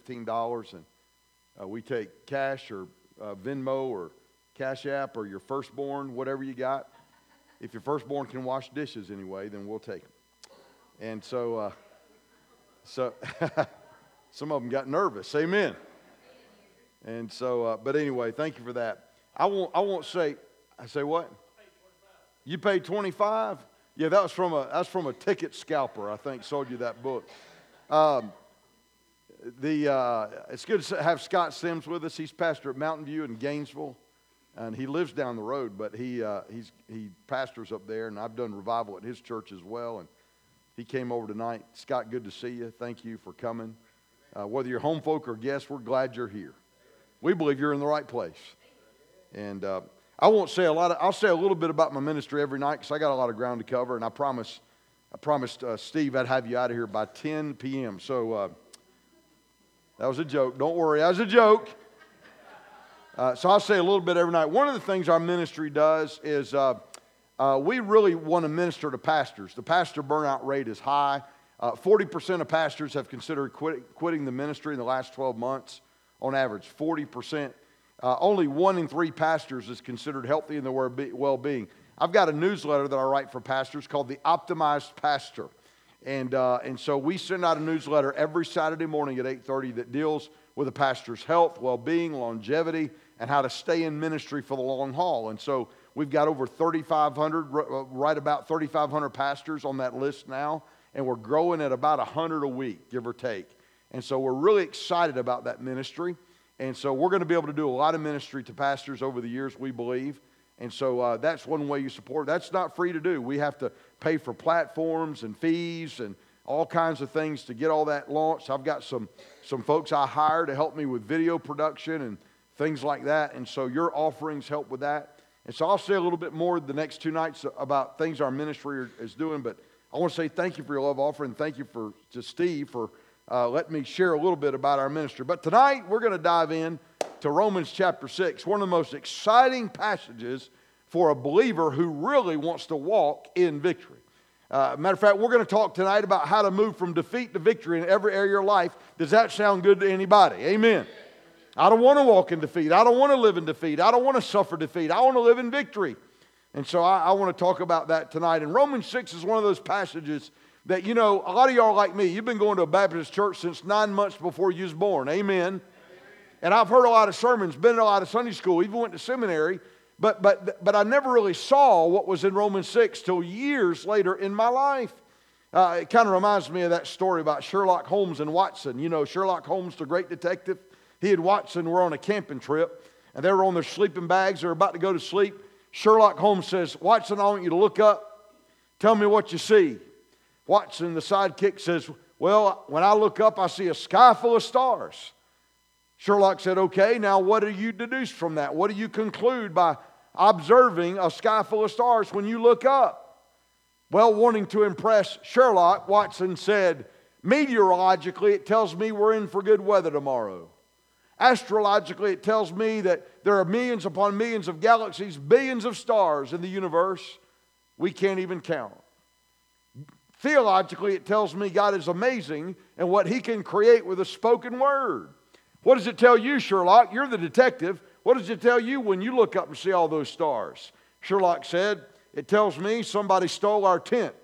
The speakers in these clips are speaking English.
$15, and we take cash or Venmo or Cash App or your firstborn, whatever you got. If your firstborn can wash dishes anyway, then we'll take them. And so some of them got nervous. Amen. And so, but anyway, thank you for that. I won't say. I say what? You paid $25? Yeah, that's from a ticket scalper. I think sold you that book. It's good to have Scott Sims with us. He's pastor at Mountain View in Gainesville, and he lives down the road, but he pastors up there, and I've done revival at his church as well. And he came over tonight. Scott, good to see you. Thank you for coming. Whether you're home folk or guests, we're glad you're here. We believe you're in the right place. And I won't say a lot. I'll say a little bit about my ministry every night because I got a lot of ground to cover, and I promised Steve I'd have you out of here by 10 p.m. So that was a joke. Don't worry, that was a joke. So I'll say a little bit every night. One of the things our ministry does is we really want to minister to pastors. The pastor burnout rate is high. 40% of pastors have considered quitting the ministry in the last 12 months. On average, 40%. Only 1 in 3 pastors is considered healthy in their well-being. I've got a newsletter that I write for pastors called The Optimized Pastor. And so we send out a newsletter every Saturday morning at 8:30 that deals with a pastor's health, well-being, longevity, and how to stay in ministry for the long haul. And so we've got over 3,500, right about 3,500 pastors on that list now, and we're growing at about 100 a week, give or take. And so we're really excited about that ministry. And so we're going to be able to do a lot of ministry to pastors over the years, we believe. And so that's one way you support. That's not free to do. We have to pay for platforms and fees and all kinds of things to get all that launched. I've got some folks I hire to help me with video production and things like that. And so your offerings help with that. And so I'll say a little bit more the next 2 nights about things our ministry is doing. But I want to say thank you for your love offering. Thank you to Steve for letting me share a little bit about our ministry. But tonight we're going to dive in to Romans chapter 6, one of the most exciting passages for a believer who really wants to walk in victory. Matter of fact, we're going to talk tonight about how to move from defeat to victory in every area of your life. Does that sound good to anybody? Amen. I don't want to walk in defeat. I don't want to live in defeat. I don't want to suffer defeat. I want to live in victory. And so I want to talk about that tonight. And Romans 6 is one of those passages that, you know, a lot of y'all are like me. You've been going to a Baptist church since 9 months before you was born. Amen. And I've heard a lot of sermons, been in a lot of Sunday school, even went to seminary, but I never really saw what was in Romans 6 till years later in my life. It kind of reminds me of that story about Sherlock Holmes and Watson. You know, Sherlock Holmes, the great detective, he and Watson were on a camping trip, and they were on their sleeping bags. They were about to go to sleep. Sherlock Holmes says, "Watson, I want you to look up. Tell me what you see." Watson, the sidekick, says, "Well, when I look up, I see a sky full of stars." Sherlock said, "Okay, now what do you deduce from that? What do you conclude by observing a sky full of stars when you look up?" Well, wanting to impress Sherlock, Watson said, "Meteorologically, it tells me we're in for good weather tomorrow. Astrologically, it tells me that there are millions upon millions of galaxies, billions of stars in the universe we can't even count. Theologically, it tells me God is amazing and what He can create with a spoken word." What does it tell you, Sherlock? You're the detective. What does it tell you when you look up and see all those stars? Sherlock said, "It tells me somebody stole our tent."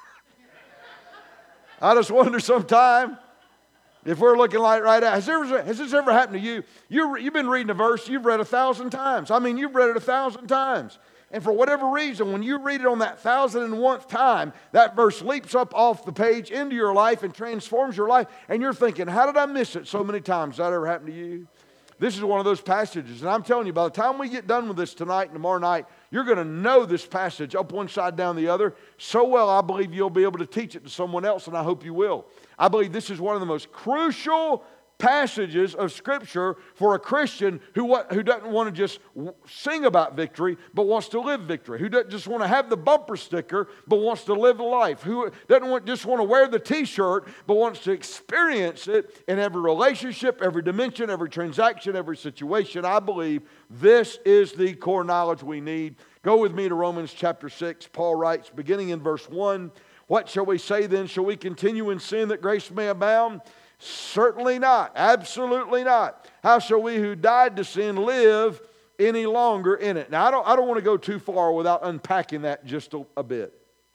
I just wonder sometime if we're looking like right now. Has this ever happened to you? You've been reading a verse you've read 1,000 times. I mean, you've read it 1,000 times. And for whatever reason, when you read it on that 1,001th time, that verse leaps up off the page into your life and transforms your life. And you're thinking, how did I miss it so many times? Has that ever happened to you? This is one of those passages. And I'm telling you, by the time we get done with this tonight and tomorrow night, you're going to know this passage up one side, down the other so well, I believe you'll be able to teach it to someone else, and I hope you will. I believe this is one of the most crucial passages of Scripture for a Christian who doesn't want to just sing about victory, but wants to live victory. Who doesn't just want to have the bumper sticker, but wants to live life. Who doesn't just want to wear the t-shirt, but wants to experience it in every relationship, every dimension, every transaction, every situation. I believe this is the core knowledge we need. Go with me to Romans chapter 6. Paul writes, beginning in verse 1, "What shall we say then? Shall we continue in sin that grace may abound? Certainly not. Absolutely not. How shall we who died to sin live any longer in it? Now, I don't want to go too far without unpacking that just a bit.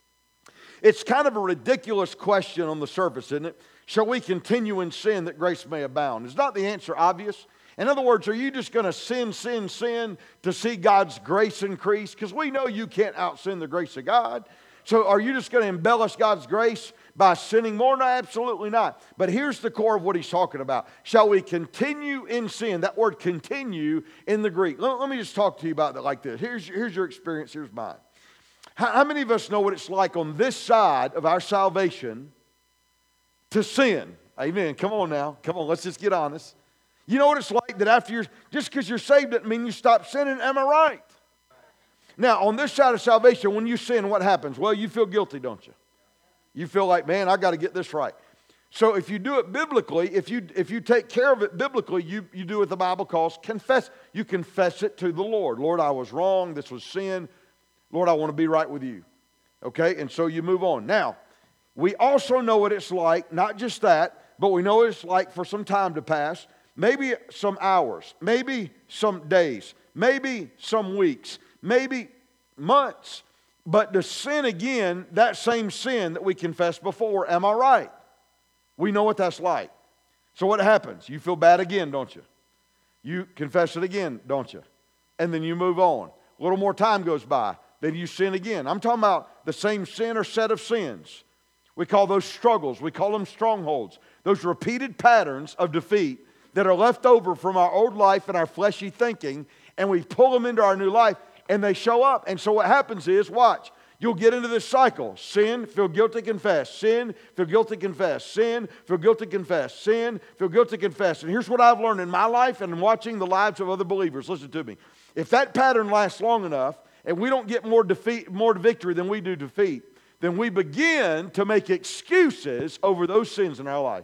It's kind of a ridiculous question on the surface, isn't it? Shall we continue in sin that grace may abound? Is not the answer obvious? In other words, are you just going to sin to see God's grace increase? Because we know you can't out-sin the grace of God. So are you just going to embellish God's grace by sinning more? No, absolutely not. But here's the core of what he's talking about. Shall we continue in sin? That word continue in the Greek. Let me just talk to you about that like this. Here's your experience. Here's mine. How many of us know what it's like on this side of our salvation to sin? Amen. Come on now. Come on, let's just get honest. You know what it's like that after just because you're saved doesn't mean you stop sinning. Am I right? Now, on this side of salvation, when you sin, what happens? Well, you feel guilty, don't you? You feel like, man, I got to get this right. So if you do it biblically, if you take care of it biblically, you do what the Bible calls confess. You confess it to the Lord. Lord, I was wrong. This was sin. Lord, I want to be right with you. Okay? And so you move on. Now, we also know what it's like, not just that, but we know what it's like for some time to pass. Maybe some hours, maybe some days, maybe some weeks, maybe months. But to sin again, that same sin that we confessed before, am I right? We know what that's like. So what happens? You feel bad again, don't you? You confess it again, don't you? And then you move on. A little more time goes by, then you sin again. I'm talking about the same sin or set of sins. We call those struggles. We call them strongholds. Those repeated patterns of defeat that are left over from our old life and our fleshy thinking, and we pull them into our new life, and they show up. And so what happens is, watch, you'll get into this cycle. Sin, feel guilty, confess. Sin, feel guilty, confess. Sin, feel guilty, confess. Sin, feel guilty, confess. And here's what I've learned in my life and in watching the lives of other believers. Listen to me. If that pattern lasts long enough, and we don't get more victory than we do defeat, then we begin to make excuses over those sins in our life.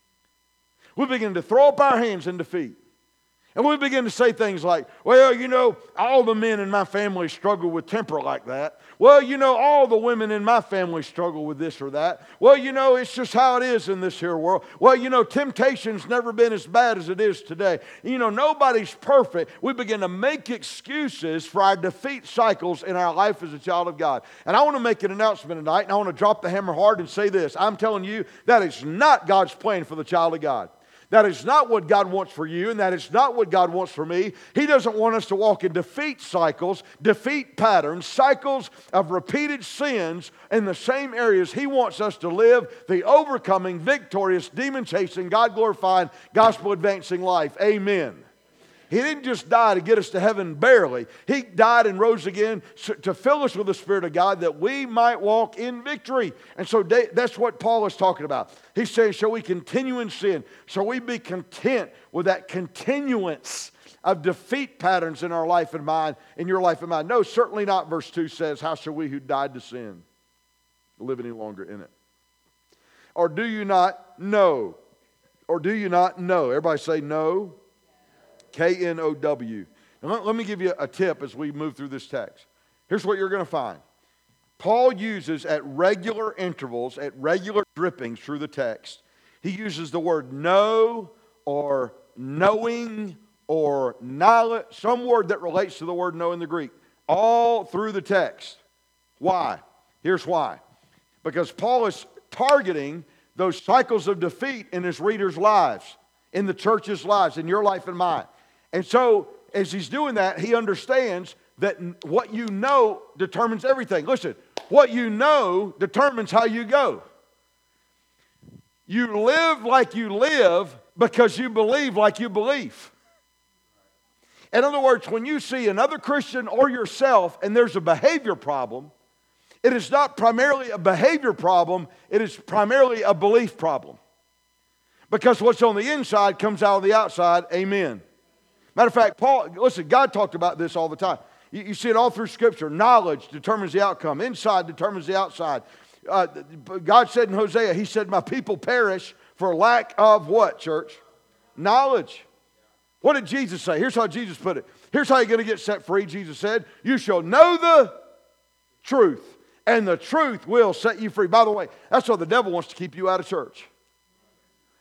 We begin to throw up our hands in defeat. And we begin to say things like, well, you know, all the men in my family struggle with temper like that. Well, you know, all the women in my family struggle with this or that. Well, you know, it's just how it is in this here world. Well, you know, temptation's never been as bad as it is today. You know, nobody's perfect. We begin to make excuses for our defeat cycles in our life as a child of God. And I want to make an announcement tonight, and I want to drop the hammer hard and say this. I'm telling you, that is not God's plan for the child of God. That is not what God wants for you, and that is not what God wants for me. He doesn't want us to walk in defeat cycles, defeat patterns, cycles of repeated sins in the same areas. He wants us to live the overcoming, victorious, demon-chasing, God-glorifying, gospel-advancing life. Amen. He didn't just die to get us to heaven barely. He died and rose again to fill us with the Spirit of God that we might walk in victory. And so that's what Paul is talking about. He's saying, shall we continue in sin? Shall we be content with that continuance of defeat patterns in our life and mine, in your life and mine? No, certainly not. Verse 2 says, how shall we who died to sin live any longer in it? Or do you not know? Or do you not know? Everybody say no. K-N-O-W. Now let me give you a tip as we move through this text. Here's what you're going to find. Paul uses at regular intervals, at regular drippings through the text, he uses the word know or knowing or knowledge, some word that relates to the word know in the Greek, all through the text. Why? Here's why. Because Paul is targeting those cycles of defeat in his readers' lives, in the church's lives, in your life and mine. And so, as he's doing that, he understands that what you know determines everything. Listen, what you know determines how you go. You live like you live because you believe like you believe. In other words, when you see another Christian or yourself and there's a behavior problem, it is not primarily a behavior problem, it is primarily a belief problem. Because what's on the inside comes out of the outside. Amen. Matter of fact, Paul, listen, God talked about this all the time. You see it all through Scripture. Knowledge determines the outcome. Inside determines the outside. God said in Hosea, He said, my people perish for lack of what, church? Knowledge. What did Jesus say? Here's how Jesus put it. Here's how you're going to get set free. Jesus said, you shall know the truth, and the truth will set you free. By the way, that's why the devil wants to keep you out of church.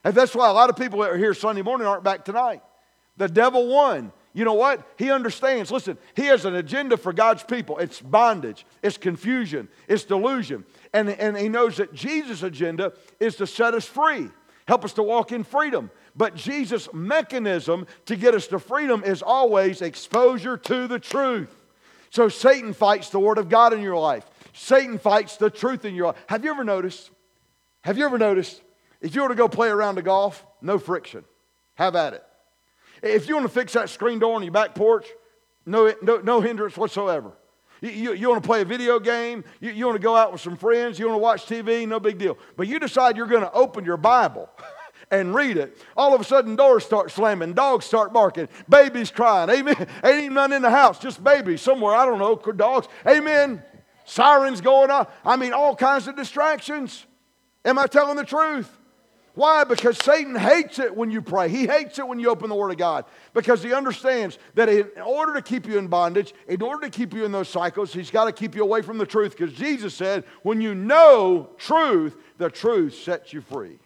And that's why a lot of people that are here Sunday morning aren't back tonight. The devil won. You know what? He understands. Listen, he has an agenda for God's people. It's bondage. It's confusion. It's delusion. And he knows that Jesus' agenda is to set us free. Help us to walk in freedom. But Jesus' mechanism to get us to freedom is always exposure to the truth. So Satan fights the Word of God in your life. Satan fights the truth in your life. Have you ever noticed? If you were to go play around the golf, no friction. Have at it. If you want to fix that screen door on your back porch, no hindrance whatsoever. You want to play a video game, you want to go out with some friends, you want to watch TV, no big deal. But you decide you're going to open your Bible and read it. All of a sudden, doors start slamming, dogs start barking, babies crying. Amen. Ain't even none in the house, just babies somewhere. I don't know, dogs. Amen. Sirens going on. I mean, all kinds of distractions. Am I telling the truth? Why? Because Satan hates it when you pray. He hates it when you open the Word of God. Because he understands that in order to keep you in bondage, in order to keep you in those cycles, he's got to keep you away from the truth. Because Jesus said, when you know truth, the truth sets you free.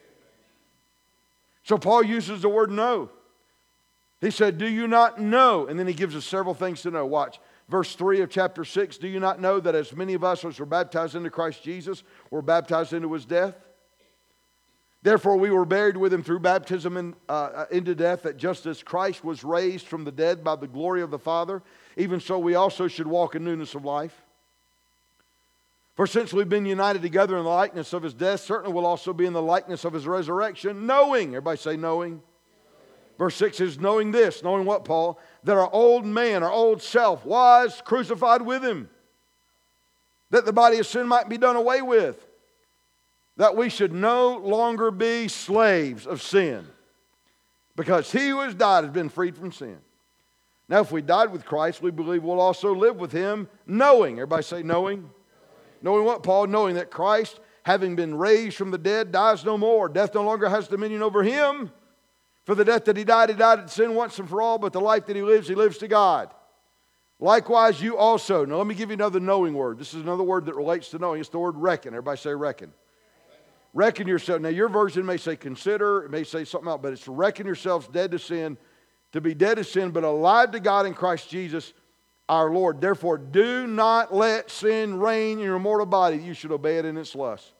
So Paul uses the word know. He said, do you not know? And then he gives us several things to know. Watch. Verse 3 of chapter 6, do you not know that as many of us as were baptized into Christ Jesus were baptized into his death? Therefore we were buried with him through baptism into death, that just as Christ was raised from the dead by the glory of the Father, even so we also should walk in newness of life. For since we've been united together in the likeness of his death, certainly we'll also be in the likeness of his resurrection, knowing. Everybody say knowing. Verse 6 is knowing this. Knowing what, Paul? That our old man, our old self, was crucified with him, that the body of sin might be done away with, that we should no longer be slaves of sin, because he who has died has been freed from sin. Now if we died with Christ, we believe we'll also live with him, knowing. Everybody say knowing. Knowing what, Paul? Knowing that Christ, having been raised from the dead, dies no more. Death no longer has dominion over him. For the death that he died in sin once and for all, but the life that he lives to God. Likewise, you also. Now let me give you another knowing word. This is another word that relates to knowing. It's the word reckon. Everybody say reckon. Reckon yourself. Now your version may say consider, it may say something else, but it's to reckon yourselves dead to sin, to be dead to sin, but alive to God in Christ Jesus our Lord. Therefore, do not let sin reign in your mortal body. You should obey it in its lust.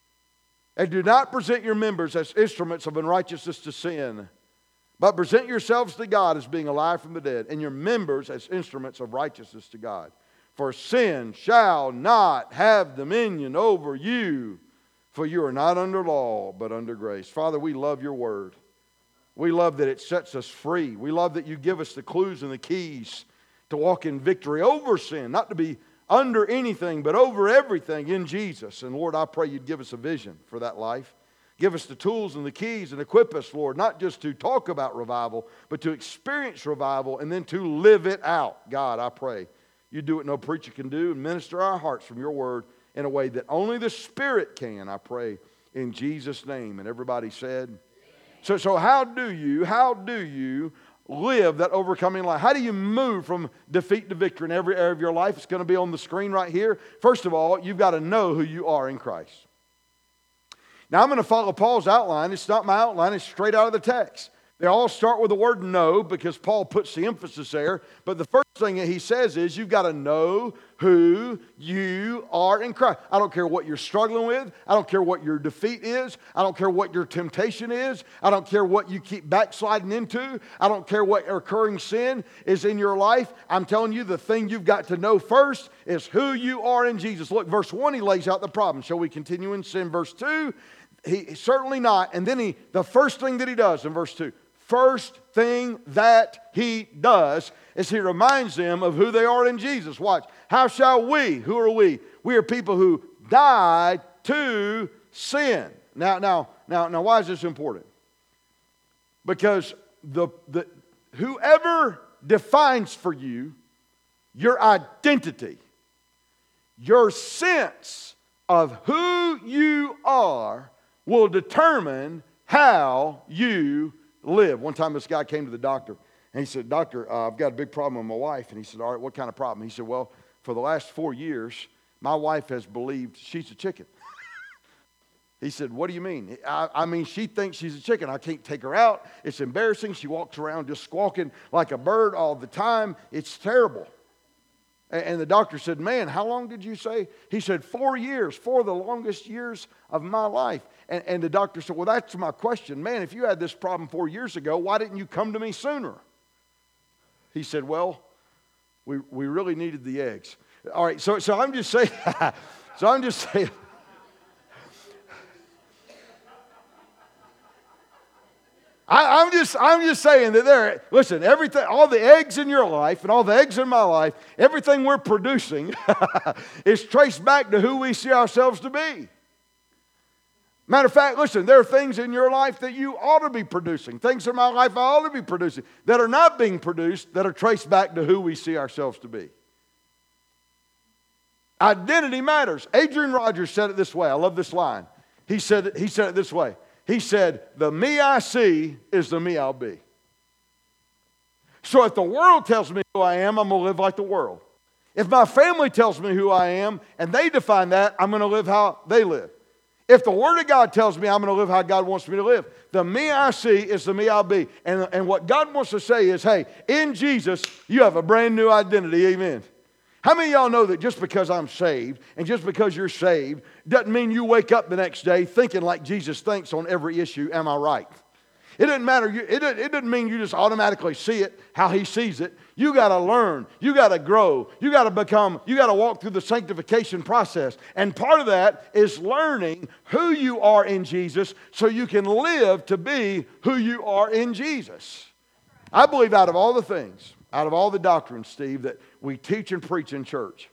And do not present your members as instruments of unrighteousness to sin, but present yourselves to God as being alive from the dead, and your members as instruments of righteousness to God. For sin shall not have dominion over you, for you are not under law, but under grace. Father, we love your word. We love that it sets us free. We love that you give us the clues and the keys to walk in victory over sin, not to be under anything, but over everything in Jesus. And Lord, I pray you'd give us a vision for that life. Give us the tools and the keys and equip us, Lord, not just to talk about revival, but to experience revival and then to live it out. God, I pray you do what no preacher can do and minister our hearts from your word in a way that only the Spirit can, I pray, in Jesus' name. And everybody said, so how do you live that overcoming life? How do you move from defeat to victory in every area of your life? It's going to be on the screen right here. First of all, you've got to know who you are in Christ. Now, I'm going to follow Paul's outline. It's not my outline. It's straight out of the text. They all start with the word know because Paul puts the emphasis there. But the first thing that he says is you've got to know who you are in Christ. I don't care what you're struggling with. I don't care what your defeat is. I don't care what your temptation is. I don't care what you keep backsliding into. I don't care what recurring sin is in your life. I'm telling you the thing you've got to know first is who you are in Jesus. Look, verse 1, he lays out the problem. Shall we continue in sin? Verse 2, he certainly not. And then the first thing that he does in verse 2, first thing that he does is he reminds them of who they are in Jesus. Watch. How shall we? Who are we? We are people who died to sin. Now, why is this important? Because whoever defines for you your identity, your sense of who you are will determine how you live. One time this guy came to the doctor and he said, Doctor, I've got a big problem with my wife. And he said, all right, what kind of problem? He said, well, for the last 4 years, my wife has believed she's a chicken. He said, what do you mean? I mean, she thinks she's a chicken. I can't take her out. It's embarrassing. She walks around just squawking like a bird all the time. It's terrible. And the doctor said, man, how long did you say? He said, 4 years, 4 of the longest years of my life. And the doctor said, well, that's my question. Man, if you had this problem 4 years ago, why didn't you come to me sooner? He said, well, we really needed the eggs. All right, so I'm just saying, I'm just saying that listen, everything, all the eggs in your life and all the eggs in my life, everything we're producing is traced back to who we see ourselves to be. Matter of fact, listen, there are things in your life that you ought to be producing. Things in my life I ought to be producing that are not being produced, that are traced back to who we see ourselves to be. Identity matters. Adrian Rogers said it this way. I love this line. He said it this way. He said, the me I see is the me I'll be. So if the world tells me who I am, I'm going to live like the world. If my family tells me who I am and they define that, I'm going to live how they live. If the Word of God tells me I'm going to live how God wants me to live, the me I see is the me I'll be. And what God wants to say is, hey, in Jesus, you have a brand new identity. Amen. How many of y'all know that just because I'm saved and just because you're saved doesn't mean you wake up the next day thinking like Jesus thinks on every issue, am I right? It doesn't matter. It doesn't mean you just automatically see it how He sees it. You got to learn. You got to grow. You got to walk through the sanctification process. And part of that is learning who you are in Jesus so you can live to be who you are in Jesus. I believe out of all the things, out of all the doctrines, Steve, that we teach and preach in church,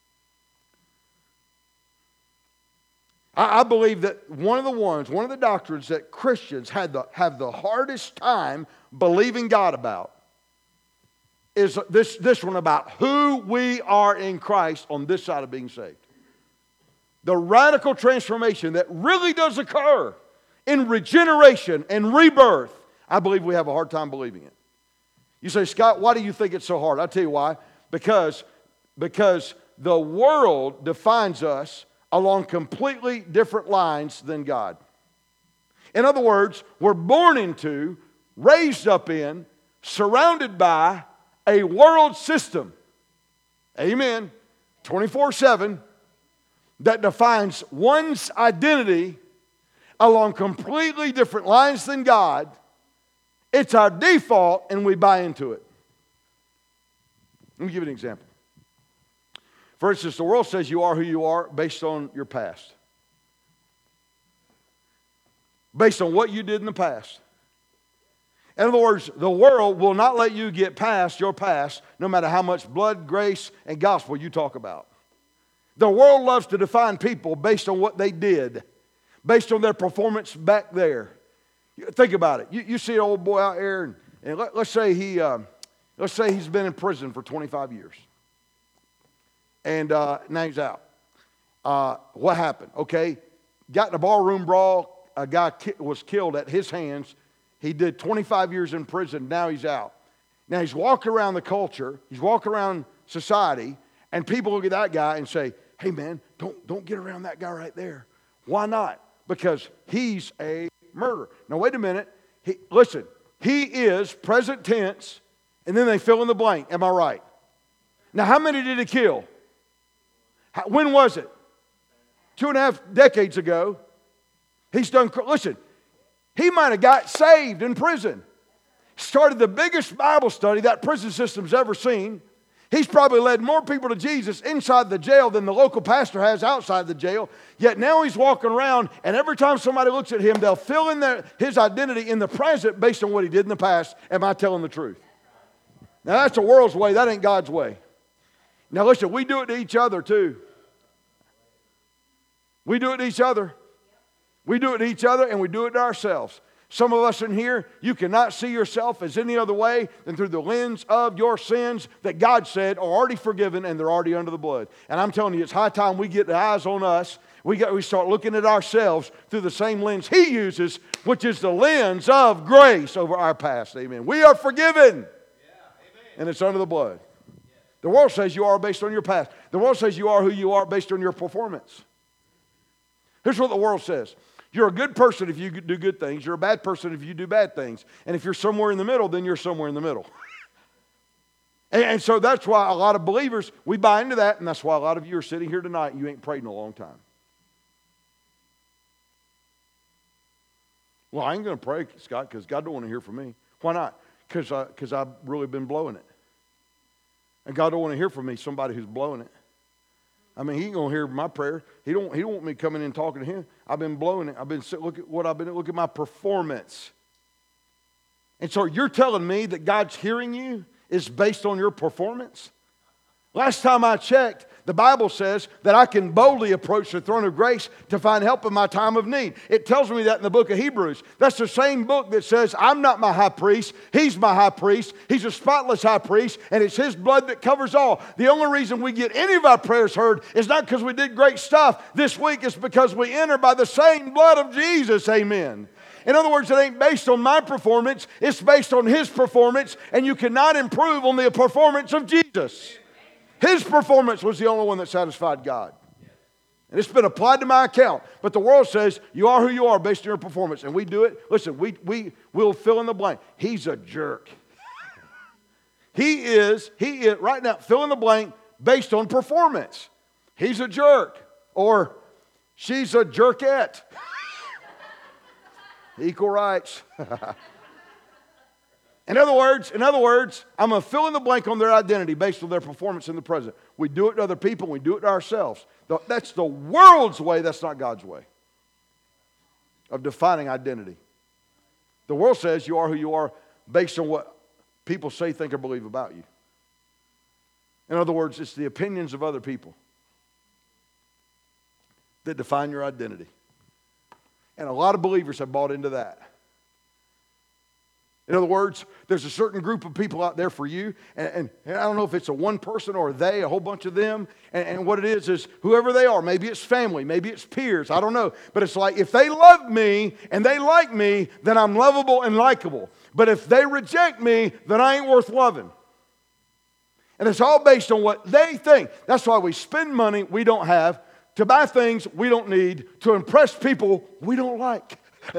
I believe that one of the doctrines that Christians have the hardest time believing God about is this one about who we are in Christ on this side of being saved. The radical transformation that really does occur in regeneration and rebirth, I believe we have a hard time believing it. You say, Scott, why do you think it's so hard? I'll tell you why. Because the world defines us along completely different lines than God. In other words, we're born into, raised up in, surrounded by a world system. Amen. 24/7 that defines one's identity along completely different lines than God. It's our default and we buy into it. Let me give you an example. For instance, the world says you are who you are based on your past. Based on what you did in the past. In other words, the world will not let you get past your past no matter how much blood, grace, and gospel you talk about. The world loves to define people based on what they did, based on their performance back there. Think about it. You see an old boy out there, and let's say he's been in prison for 25 years. And now he's out. What happened? Okay, got in a ballroom brawl. A guy was killed at his hands. He did 25 years in prison. Now he's out. Now he's walking around the culture. He's walking around society. And people look at that guy and say, hey man, don't get around that guy right there. Why not? Because he's a murderer. Now wait a minute. Listen, he is present tense. And then they fill in the blank. Am I right? Now how many did he kill? When was it? 2.5 decades ago. He's done, listen, he might have got saved in prison. Started the biggest Bible study that prison system's ever seen. He's probably led more people to Jesus inside the jail than the local pastor has outside the jail. Yet now he's walking around, and every time somebody looks at him, they'll fill in his identity in the present based on what he did in the past. Am I telling the truth? Now that's the world's way. That ain't God's way. Now listen, we do it to each other too. We do it to each other. We do it to each other and we do it to ourselves. Some of us in here, you cannot see yourself as any other way than through the lens of your sins that God said are already forgiven and they're already under the blood. And I'm telling you, it's high time we get the eyes on us. We start looking at ourselves through the same lens He uses, which is the lens of grace over our past. Amen. We are forgiven. And it's under the blood. The world says you are based on your past. The world says you are who you are based on your performance. Here's what the world says. You're a good person if you do good things. You're a bad person if you do bad things. And if you're somewhere in the middle, then you're somewhere in the middle. And so that's why a lot of believers, we buy into that, and that's why a lot of you are sitting here tonight and you ain't prayed in a long time. Well, I ain't going to pray, Scott, because God don't want to hear from me. Why not? Because I've really been blowing it. And God don't want to hear from me, somebody who's blowing it. I mean, He ain't going to hear my prayer. He don't want me coming in and talking to Him. I've been blowing it. Look at my performance. And so you're telling me that God's hearing you is based on your performance? Last time I checked, the Bible says that I can boldly approach the throne of grace to find help in my time of need. It tells me that in the book of Hebrews. That's the same book that says, I'm not my high priest, He's my high priest. He's a spotless high priest, and it's His blood that covers all. The only reason we get any of our prayers heard is not because we did great stuff this week. It's because we enter by the same blood of Jesus. Amen. In other words, it ain't based on my performance. It's based on His performance, and you cannot improve on the performance of Jesus. His performance was the only one that satisfied God. And it's been applied to my account. But the world says you are who you are based on your performance. And we do it. Listen, we'll fill in the blank. He's a jerk. He is, right now, fill in the blank based on performance. He's a jerk. Or she's a jerkette. Equal rights. In other words, I'm going to fill in the blank on their identity based on their performance in the present. We do it to other people, we do it to ourselves. That's the world's way, that's not God's way of defining identity. The world says you are who you are based on what people say, think, or believe about you. In other words, it's the opinions of other people that define your identity. And a lot of believers have bought into that. In other words, there's a certain group of people out there for you, and I don't know if it's a one person or a whole bunch of them, and what it is whoever they are, maybe it's family, maybe it's peers, I don't know, but it's like if they love me and they like me, then I'm lovable and likable. But if they reject me, then I ain't worth loving. And it's all based on what they think. That's why we spend money we don't have, to buy things we don't need, to impress people we don't like.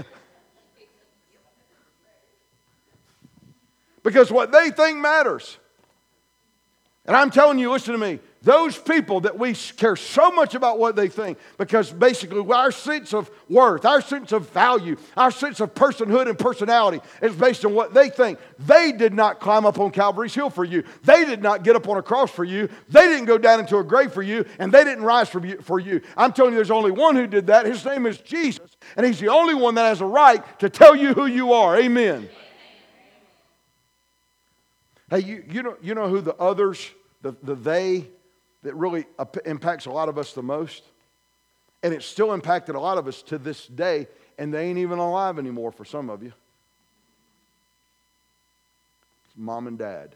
Because what they think matters. And I'm telling you, listen to me, those people that we care so much about what they think, because basically our sense of worth, our sense of value, our sense of personhood and personality is based on what they think. They did not climb up on Calvary's hill for you. They did not get up on a cross for you. They didn't go down into a grave for you, and they didn't rise for you. I'm telling you, there's only one who did that. His name is Jesus, and He's the only one that has a right to tell you who you are. Amen. Hey, you know who the others, the they, that really impacts a lot of us the most? And it's still impacted a lot of us to this day, and they ain't even alive anymore for some of you. It's mom and dad.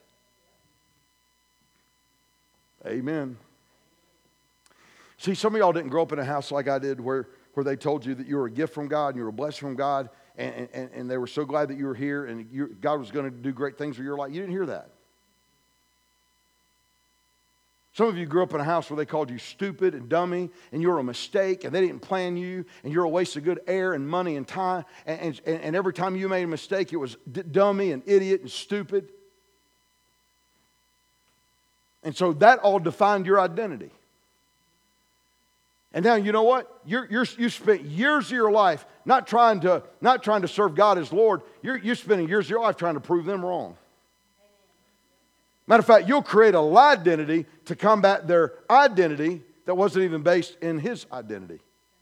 Amen. See, some of y'all didn't grow up in a house like I did where they told you that you were a gift from God and you were blessed from God, and they were so glad that you were here and God was going to do great things with your life. You didn't hear that. Some of you grew up in a house where they called you stupid and dummy, and you're a mistake, and they didn't plan you, and you're a waste of good air and money and time, and every time you made a mistake, it was dummy and idiot and stupid. And so that all defined your identity. And now you know what? You spent years of your life not trying to serve God as Lord. You're spending years of your life trying to prove them wrong. Matter of fact, you'll create a lie identity to combat their identity that wasn't even based in His identity.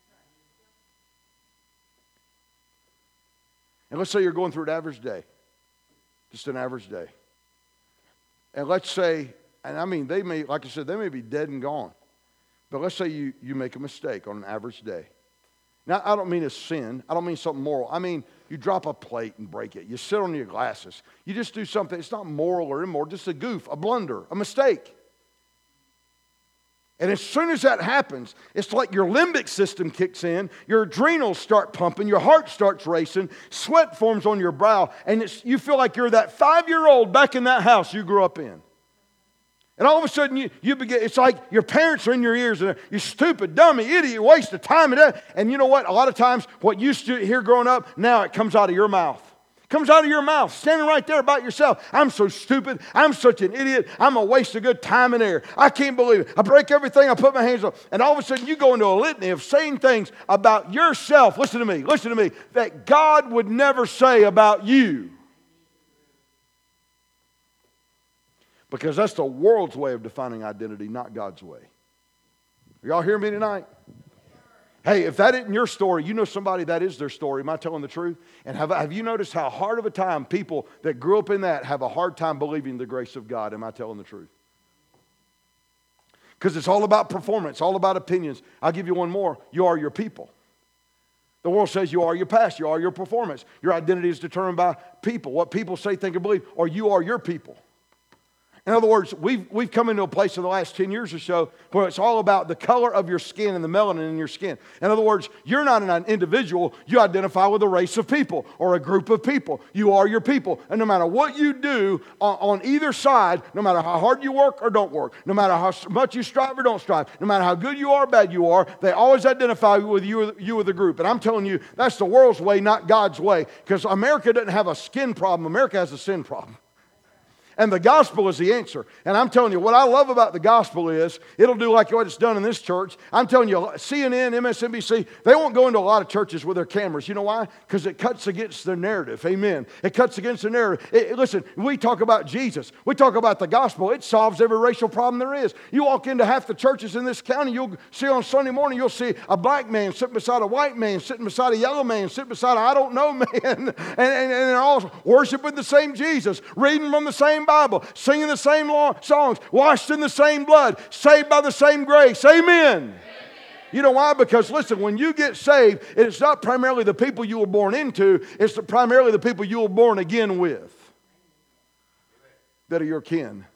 And let's say you're going through an average day. Just an average day. And let's say, and I mean, they may, like I said, they may be dead and gone. But let's say you make a mistake on an average day. Now, I don't mean a sin. I don't mean something moral. I mean, you drop a plate and break it. You sit on your glasses. You just do something. It's not moral or immoral. Just a goof, a blunder, a mistake. And as soon as that happens, it's like your limbic system kicks in. Your adrenals start pumping. Your heart starts racing. Sweat forms on your brow. And you feel like you're that 5-year-old back in that house you grew up in. And all of a sudden, you begin, it's like your parents are in your ears, and you stupid, dummy, idiot, waste of time. And you know what? A lot of times, what you used to hear growing up, now it comes out of your mouth. It comes out of your mouth, standing right there about yourself. I'm so stupid. I'm such an idiot. I'm a waste of good time and air. I can't believe it. I break everything I put my hands on. And all of a sudden, you go into a litany of saying things about yourself. Listen to me, that God would never say about you. Because that's the world's way of defining identity, not God's way. Are y'all hearing me tonight? Hey, if that isn't your story, you know somebody that is their story. Am I telling the truth? And have you noticed how hard of a time people that grew up in that have a hard time believing the grace of God? Am I telling the truth? Because it's all about performance, all about opinions. I'll give you one more. You are your people. The world says you are your past, you are your performance. Your identity is determined by people, what people say, think, and believe, or you are your people. In other words, we've come into a place in the last 10 years or so where it's all about the color of your skin and the melanin in your skin. In other words, you're not an individual. You identify with a race of people or a group of people. You are your people. And no matter what you do on either side, no matter how hard you work or don't work, no matter how much you strive or don't strive, no matter how good you are or bad you are, they always identify with you or the group. And I'm telling you, that's the world's way, not God's way. Because America doesn't have a skin problem. America has a sin problem. And the gospel is the answer. And I'm telling you, what I love about the gospel is, it'll do like what it's done in this church. I'm telling you, CNN, MSNBC, they won't go into a lot of churches with their cameras. You know why? Because it cuts against their narrative. Amen. It cuts against the narrative. Listen, we talk about Jesus. We talk about the gospel. It solves every racial problem there is. You walk into half the churches in this county, you'll see on Sunday morning, you'll see a black man sitting beside a white man, sitting beside a yellow man, sitting beside a I don't know man. And they're all worshiping the same Jesus, reading from the same Bible, singing the same songs, washed in the same blood, saved by the same grace. Amen. You know why? Because listen, when you get saved, it's not primarily the people you were born into, it's primarily the people you were born again with that are your kin.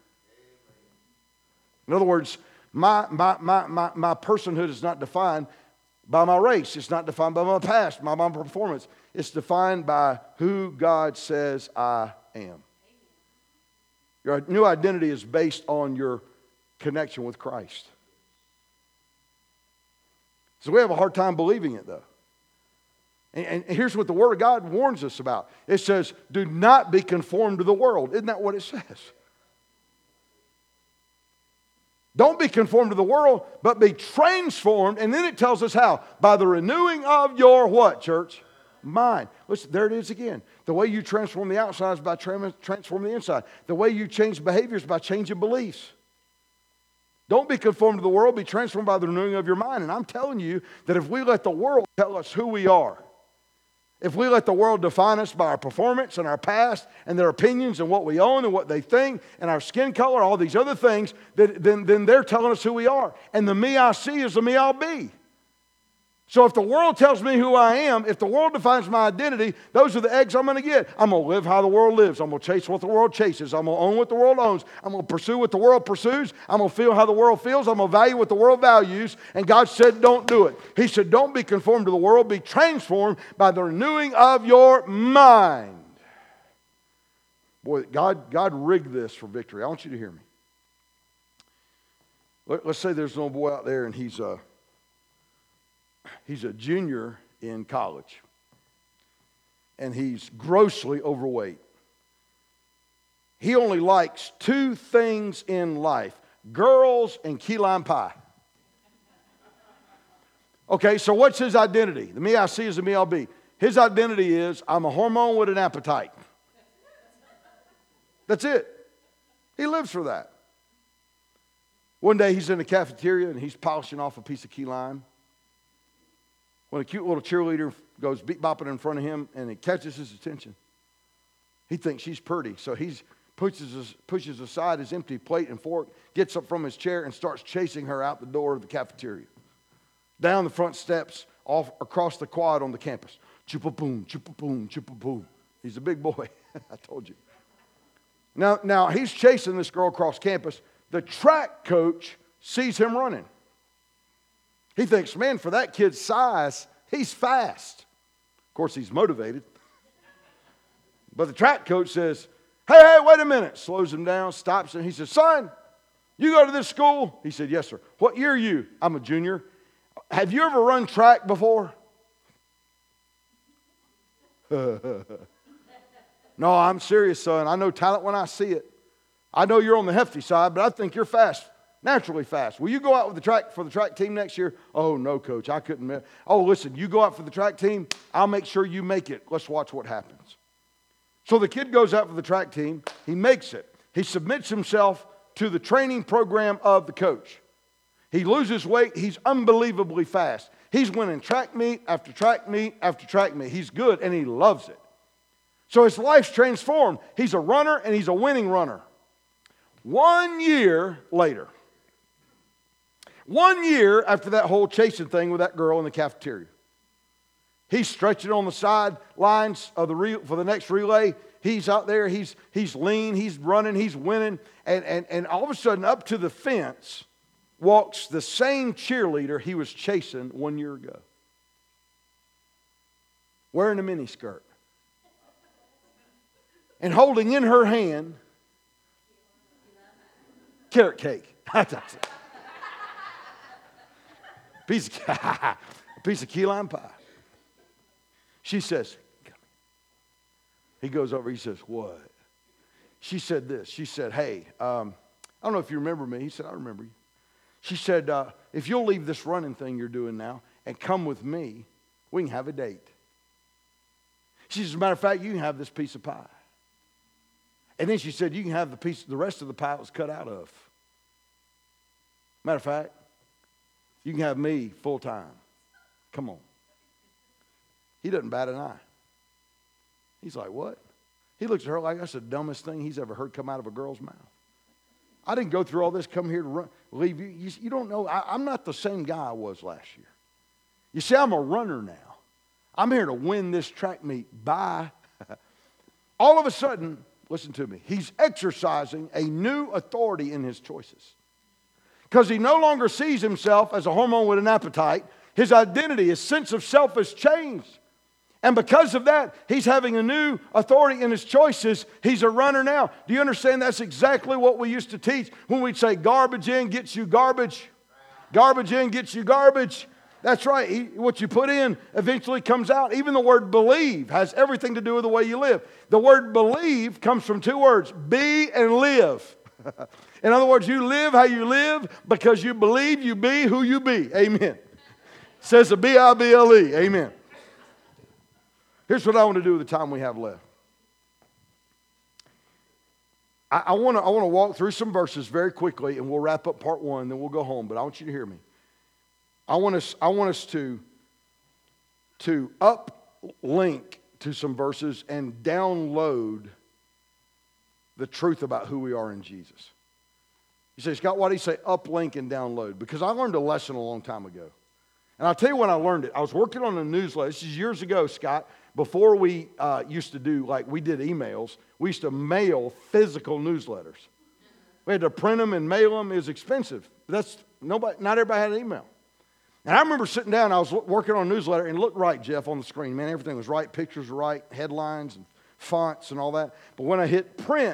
In other words, my personhood is not defined by my race. It's not defined by my past, by my performance. It's defined by who God says I am. Your new identity is based on your connection with Christ. So we have a hard time believing it, though. And here's what the Word of God warns us about. It says, do not be conformed to the world. Isn't that what it says? Don't be conformed to the world, but be transformed. And then it tells us how? By the renewing of your what, church? Mind. Listen, there it is again. The way you transform the outside is by transforming the inside. The way you change behavior is by changing beliefs. Don't be conformed to the world. Be transformed by the renewing of your mind. And I'm telling you that if we let the world tell us who we are, if we let the world define us by our performance and our past and their opinions and what we own and what they think and our skin color, all these other things, then they're telling us who we are. And the me I see is the me I'll be. So if the world tells me who I am, if the world defines my identity, those are the eggs I'm going to get. I'm going to live how the world lives. I'm going to chase what the world chases. I'm going to own what the world owns. I'm going to pursue what the world pursues. I'm going to feel how the world feels. I'm going to value what the world values. And God said, don't do it. He said, don't be conformed to the world. Be transformed by the renewing of your mind. Boy, God rigged this for victory. I want you to hear me. Let's say there's an old boy out there and he's a junior in college, and he's grossly overweight. He only likes two things in life: girls and key lime pie. Okay, so what's his identity? The me I see is the me I'll be. His identity is, I'm a hormone with an appetite. That's it. He lives for that. One day he's in the cafeteria and he's polishing off a piece of key lime, when a cute little cheerleader goes beat-bopping in front of him and it catches his attention. He thinks she's pretty, so he pushes aside his empty plate and fork, gets up from his chair and starts chasing her out the door of the cafeteria, down the front steps, off across the quad on the campus. Chupa-boom, chupa-boom, chupa-boom. He's a big boy, I told you. Now he's chasing this girl across campus. The track coach sees him running. He thinks, man, for that kid's size, he's fast. Of course, he's motivated. But the track coach says, hey, wait a minute. Slows him down, stops him. He says, son, You go to this school? He said, yes, sir. What year are you? I'm a junior. Have you ever run track before? No, I'm serious, son. I know talent when I see it. I know you're on the hefty side, but I think you're fast, naturally fast. Will you go out with for the track team next year? Oh, no, coach, I couldn't. Oh, listen, you go out for the track team, I'll make sure you make it. Let's watch what happens. So the kid goes out for the track team. He makes it. He submits himself to the training program of the coach. He loses weight. He's unbelievably fast. He's winning track meet after track meet after track meet. He's good, and he loves it. So his life's transformed. He's a runner, and he's a winning runner. 1 year later, 1 year after that whole chasing thing with that girl in the cafeteria, he's stretching on the sidelines of for the next relay. He's out there. He's lean. He's running. He's winning. And all of a sudden, up to the fence walks the same cheerleader he was chasing 1 year ago, wearing a miniskirt and holding in her hand carrot cake. piece of key lime pie. She says, he goes over, he says, what? She said this. She said, hey, I don't know if you remember me. He said, I remember you. She said, if you'll leave this running thing you're doing now and come with me, we can have a date. She said, as a matter of fact, you can have this piece of pie. And then she said, you can have the rest of the pie it was cut out of. Matter of fact, you can have me full time. Come on. He doesn't bat an eye. He's like, what? He looks at her like that's the dumbest thing he's ever heard come out of a girl's mouth. I didn't go through all this, come here to leave you. You don't know. I'm not the same guy I was last year. You see, I'm a runner now. I'm here to win this track meet. Bye. All of a sudden, listen to me, he's exercising a new authority in his choices. Because he no longer sees himself as a hormone with an appetite. His identity, his sense of self has changed. And because of that, he's having a new authority in his choices. He's a runner now. Do you understand that's exactly what we used to teach when we'd say garbage in gets you garbage? Garbage in gets you garbage. That's right. What you put in eventually comes out. Even the word believe has everything to do with the way you live. The word believe comes from two words, be and live. In other words, you live how you live because you believe you be who you be. Amen. Says the B-I-B-L-E. Amen. Here's what I want to do with the time we have left. I want to walk through some verses very quickly, and we'll wrap up part one, then we'll go home. But I want you to hear me. I want us to uplink to some verses and download the truth about who we are in Jesus. You say, Scott, why do you say uplink and download? Because I learned a lesson a long time ago. And I'll tell you when I learned it. I was working on a newsletter. This is years ago, Scott. Before we used to do, like we did emails, we used to mail physical newsletters. We had to print them and mail them. It was expensive. Not everybody had an email. And I remember sitting down, I was working on a newsletter, and it looked right, Jeff, on the screen. Man, everything was right. Pictures were right, headlines and fonts and all that. But when I hit print,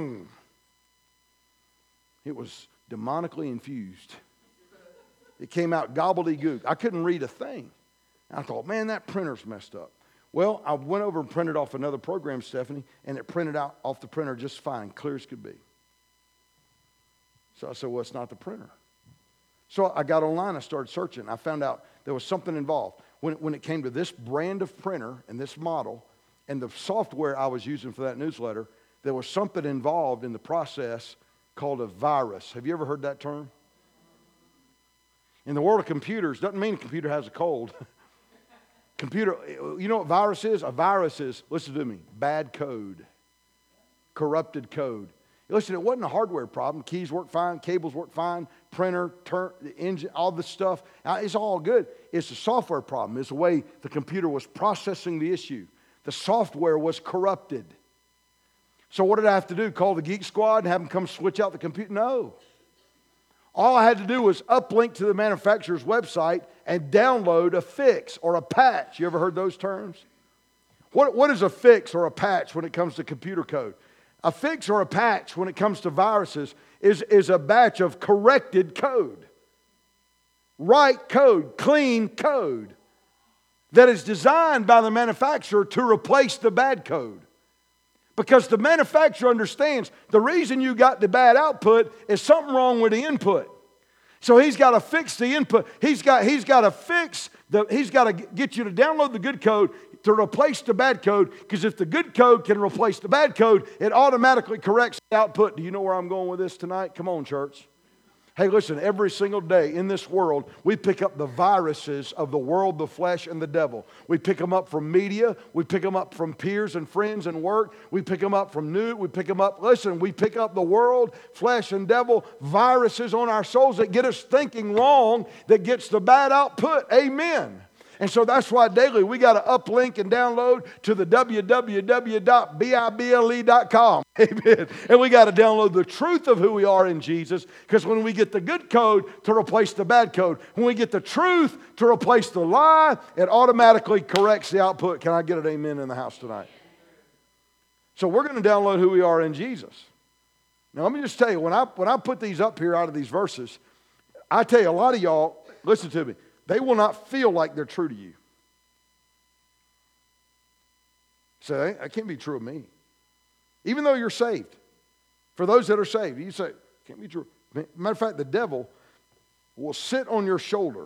it was demonically infused. It came out gobbledygook. I couldn't read a thing. And I thought, man, that printer's messed up. Well, I went over and printed off another program, Stephanie, and it printed out off the printer just fine, clear as could be. So I said, well, it's not the printer. So I got online, I started searching. I found out there was something involved. When it came to this brand of printer and this model and the software I was using for that newsletter, there was something involved in the process called a virus. Have you ever heard that term? In the world of computers, doesn't mean a computer has a cold. Computer, you know what virus is? A virus is, listen to me, bad code, corrupted code. Listen, it wasn't a hardware problem. Keys work fine, cables work fine, printer, the engine, all this stuff. It's all good. It's a software problem. It's the way the computer was processing the issue. The software was corrupted. So what did I have to do? Call the Geek Squad and have them come switch out the computer? No. All I had to do was uplink to the manufacturer's website and download a fix or a patch. You ever heard those terms? What is a fix or a patch when it comes to computer code? A fix or a patch when it comes to viruses is a batch of corrected code. Right code, clean code that is designed by the manufacturer to replace the bad code. Because the manufacturer understands the reason you got the bad output is something wrong with the input. So he's got to fix the input. He's got to get you to download the good code to replace the bad code, because if the good code can replace the bad code, it automatically corrects the output. Do you know where I'm going with this tonight? Come on, church. Hey, listen, every single day in this world, we pick up the viruses of the world, the flesh, and the devil. We pick them up from media. We pick them up from peers and friends and work. We pick them up from news. We pick them up, listen, we pick up the world, flesh, and devil, viruses on our souls that get us thinking wrong, that gets the bad output. Amen. And so that's why daily we got to uplink and download to the www.bible.com. Amen. And we got to download the truth of who we are in Jesus, because when we get the good code to replace the bad code, when we get the truth to replace the lie, it automatically corrects the output. Can I get an amen in the house tonight? So we're going to download who we are in Jesus. Now let me just tell you, when I put these up here out of these verses, I tell you, a lot of y'all, listen to me, they will not feel like they're true to you. So that can't be true of me. Even though you're saved. For those that are saved, you say, can't be true. Matter of fact, the devil will sit on your shoulder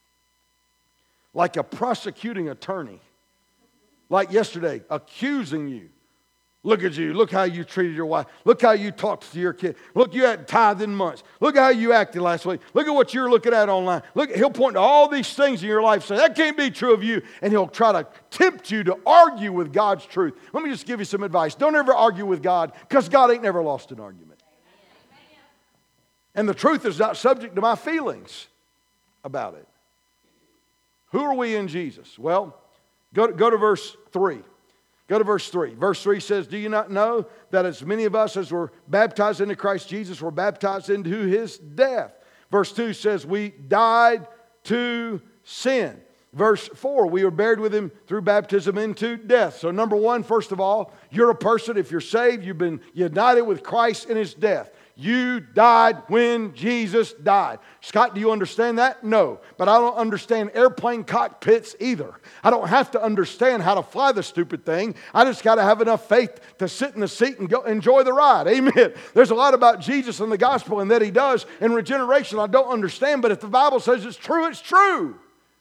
like a prosecuting attorney. Like yesterday, accusing you. Look at you. Look how you treated your wife. Look how you talked to your kid. Look, you hadn't tithed in months. Look how you acted last week. Look at what you're looking at online. Look, he'll point to all these things in your life, say, that can't be true of you. And he'll try to tempt you to argue with God's truth. Let me just give you some advice. Don't ever argue with God, because God ain't never lost an argument. And the truth is not subject to my feelings about it. Who are we in Jesus? Well, go to verse 3. Go to verse 3. Verse 3 says, do you not know that as many of us as were baptized into Christ Jesus were baptized into his death? Verse 2 says, we died to sin. Verse 4, we were buried with him through baptism into death. So number one, first of all, you're a person, if you're saved, you've been united with Christ in his death. You died when Jesus died. Scott, do you understand that? No. But I don't understand airplane cockpits either. I don't have to understand how to fly the stupid thing. I just got to have enough faith to sit in the seat and go enjoy the ride. Amen. There's a lot about Jesus and the gospel and that he does in regeneration I don't understand, but if the Bible says it's true, it's true.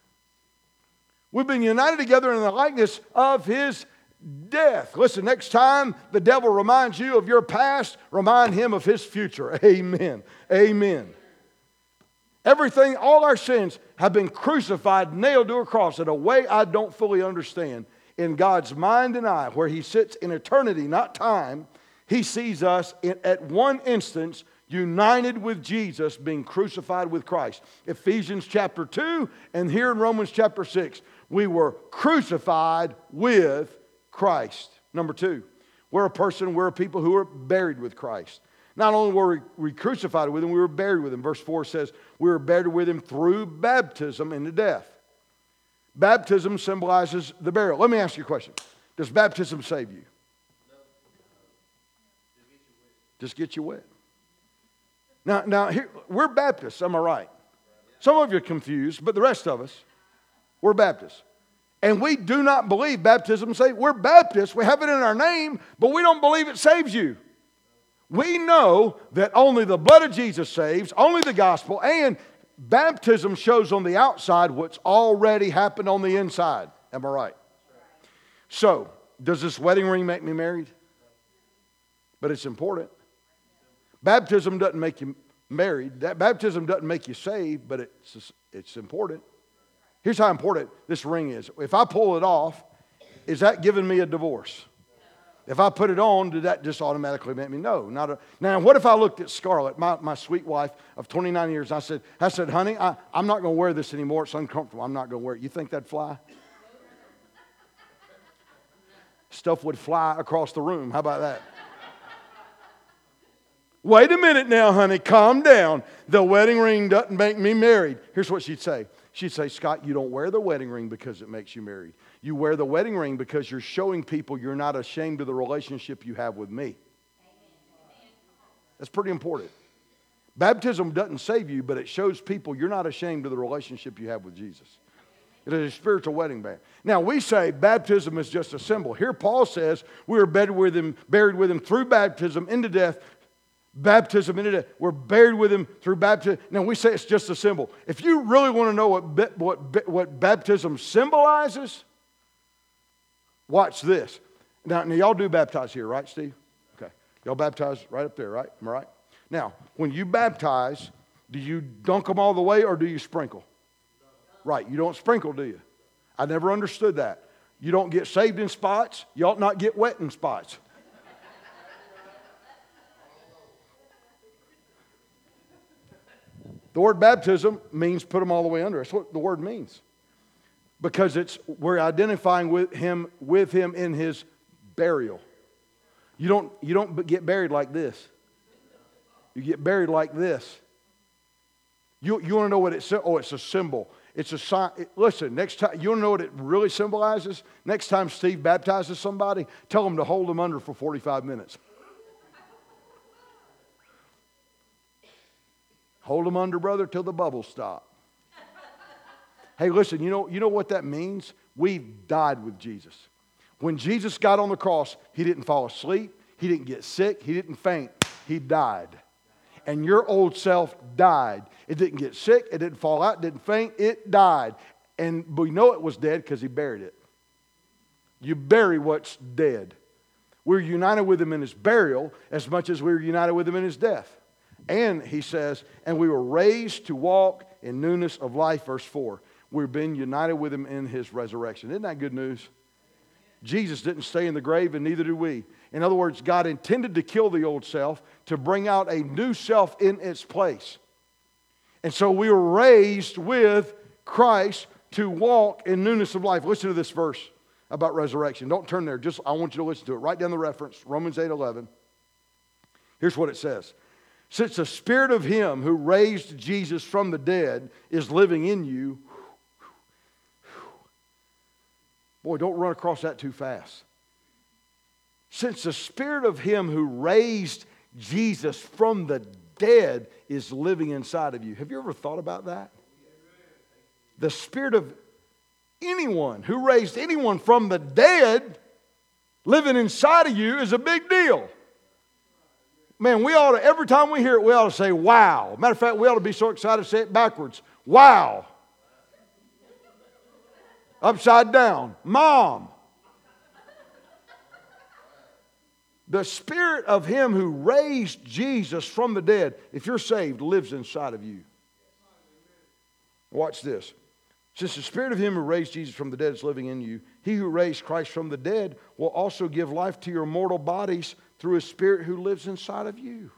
We've been united together in the likeness of his death. Listen, next time the devil reminds you of your past, remind him of his future. Amen. Amen. Everything, all our sins have been crucified, nailed to a cross in a way I don't fully understand. In God's mind and eye, where he sits in eternity, not time, he sees us at one instance united with Jesus, being crucified with Christ. Ephesians chapter 2 and here in Romans chapter 6, we were crucified with Christ. Number 2, we're a people who are buried with Christ. Not only were we crucified with him, we were buried with him. Verse 4 says, we were buried with him through baptism into death. Baptism symbolizes the burial. Let me ask you a question. Does baptism save you? Just get you wet. Now here, we're Baptists, am I right? Some of you are confused, but the rest of us, we're Baptists. And we do not believe baptism saves. We're Baptists, we have it in our name, but we don't believe it saves you. We know that only the blood of Jesus saves, only the gospel, and baptism shows on the outside what's already happened on the inside. Am I right? So, does this wedding ring make me married? But it's important. Baptism doesn't make you married. That baptism doesn't make you saved, but it's important. Here's how important this ring is. If I pull it off, is that giving me a divorce? If I put it on, did that just automatically make me? No. Now, what if I looked at Scarlett, my sweet wife of 29 years, I said, honey, I'm not going to wear this anymore. It's uncomfortable. I'm not going to wear it. You think that'd fly? Stuff would fly across the room. How about that? Wait a minute now, honey. Calm down. The wedding ring doesn't make me married. Here's what she'd say. She'd say, Scott, you don't wear the wedding ring because it makes you married. You wear the wedding ring because you're showing people you're not ashamed of the relationship you have with me. That's pretty important. Baptism doesn't save you, but it shows people you're not ashamed of the relationship you have with Jesus. It is a spiritual wedding band. Now, we say baptism is just a symbol. Here Paul says we were buried with him through baptism into death. Baptism into death. We're buried with him through baptism. Now, we say it's just a symbol. If you really want to know what baptism symbolizes, watch this. Now, y'all do baptize here, right, Steve? Okay. Y'all baptize right up there, right? Am I right? Now, when you baptize, do you dunk them all the way or do you sprinkle? Right, you don't sprinkle, do you? I never understood that. You don't get saved in spots. You ought not get wet in spots. The word baptism means put them all the way under. That's what the word means. Because we're identifying with him in his burial. You don't get buried like this. You get buried like this. You want to know what it says? Oh, it's a symbol. It's a sign. Listen, next time, you want to know what it really symbolizes? Next time Steve baptizes somebody, tell him to hold them under for 45 minutes. Hold them under, brother, till the bubbles stop. Hey, listen, you know what that means? We've died with Jesus. When Jesus got on the cross, he didn't fall asleep. He didn't get sick. He didn't faint. He died. And your old self died. It didn't get sick. It didn't fall out. It didn't faint. It died. And we know it was dead because he buried it. You bury what's dead. We're united with him in his burial as much as we're united with him in his death. And he says, and we were raised to walk in newness of life, verse 4. We've been united with him in his resurrection. Isn't that good news? Jesus didn't stay in the grave, and neither do we. In other words, God intended to kill the old self to bring out a new self in its place. And so we were raised with Christ to walk in newness of life. Listen to this verse about resurrection. Don't turn there. I want you to listen to it. Write down the reference, Romans 8:11. Here's what it says. Since the spirit of him who raised Jesus from the dead is living in you. Boy, don't run across that too fast. Since the spirit of him who raised Jesus from the dead is living inside of you. Have you ever thought about that? The spirit of anyone who raised anyone from the dead living inside of you is a big deal. Man, we ought to, every time we hear it, we ought to say, wow. Matter of fact, we ought to be so excited to say it backwards. Wow. Upside down. Mom. The spirit of him who raised Jesus from the dead, if you're saved, lives inside of you. Watch this. Since the spirit of him who raised Jesus from the dead is living in you, he who raised Christ from the dead will also give life to your mortal bodies through his spirit who lives inside of you.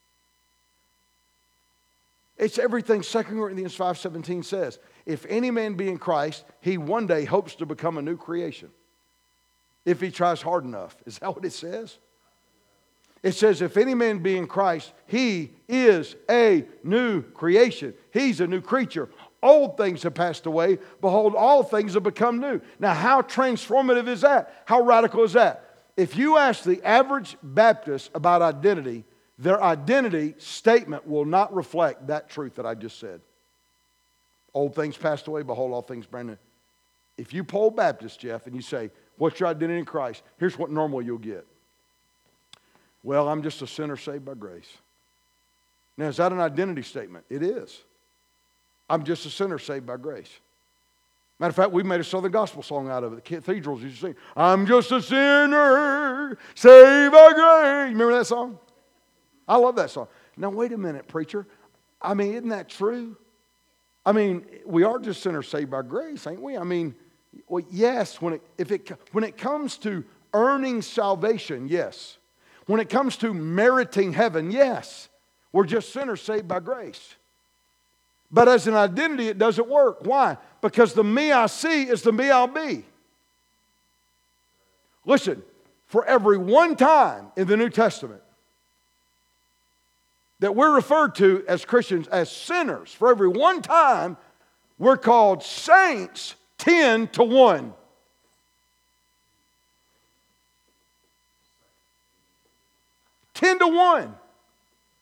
It's everything 2 Corinthians 5:17 says. If any man be in Christ, he one day hopes to become a new creation. If he tries hard enough. Is that what it says? It says, if any man be in Christ, he is a new creation. He's a new creature. Old things have passed away. Behold, all things have become new. Now, how transformative is that? How radical is that? If you ask the average Baptist about identity, their identity statement will not reflect that truth that I just said. Old things passed away. Behold, all things brand new. If you poll Baptists, Jeff, and you say, what's your identity in Christ? Here's what normally you'll get. Well, I'm just a sinner saved by grace. Now, is that an identity statement? It is. I'm just a sinner saved by grace. Matter of fact, we made a Southern gospel song out of it. The cathedrals used to sing, I'm just a sinner saved by grace. Remember that song? I love that song. Now, wait a minute, preacher. I mean, isn't that true? I mean, we are just sinners saved by grace, ain't we? I mean, well, yes, when it comes to earning salvation, yes. When it comes to meriting heaven, yes. We're just sinners saved by grace. But as an identity, it doesn't work. Why? Because the me I see is the me I'll be. Listen, for every one time in the New Testament that we're referred to as Christians as sinners, for every one time we're called saints 10 to 1. Ten to 1.